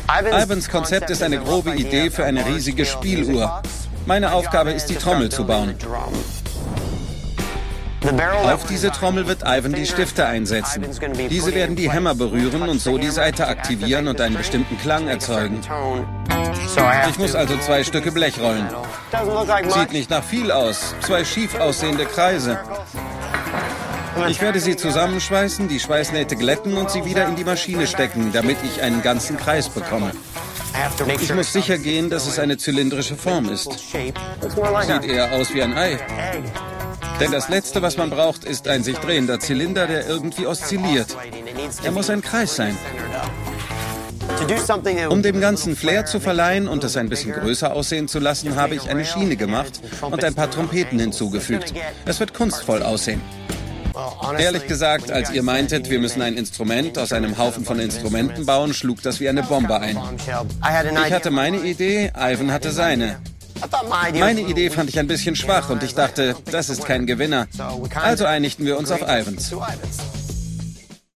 Ivans Konzept ist eine grobe Idee für eine riesige Spieluhr. Meine Aufgabe ist, die Trommel zu bauen. Auf diese Trommel wird Ivan die Stifte einsetzen. Diese werden die Hämmer berühren und so die Saite aktivieren und einen bestimmten Klang erzeugen. Ich muss also 2 Stücke Blech rollen. Sieht nicht nach viel aus. 2 schief aussehende Kreise. Ich werde sie zusammenschweißen, die Schweißnähte glätten und sie wieder in die Maschine stecken, damit ich einen ganzen Kreis bekomme. Ich muss sicher gehen, dass es eine zylindrische Form ist. Sieht eher aus wie ein Ei. Denn das Letzte, was man braucht, ist ein sich drehender Zylinder, der irgendwie oszilliert. Er muss ein Kreis sein. Um dem Ganzen Flair zu verleihen und es ein bisschen größer aussehen zu lassen, habe ich eine Schiene gemacht und ein paar Trompeten hinzugefügt. Es wird kunstvoll aussehen. Ehrlich gesagt, als ihr meintet, wir müssen ein Instrument aus einem Haufen von Instrumenten bauen, schlug das wie eine Bombe ein. Ich hatte meine Idee, Ivan hatte seine. Meine Idee fand ich ein bisschen schwach und ich dachte, das ist kein Gewinner. Also einigten wir uns auf Ivans.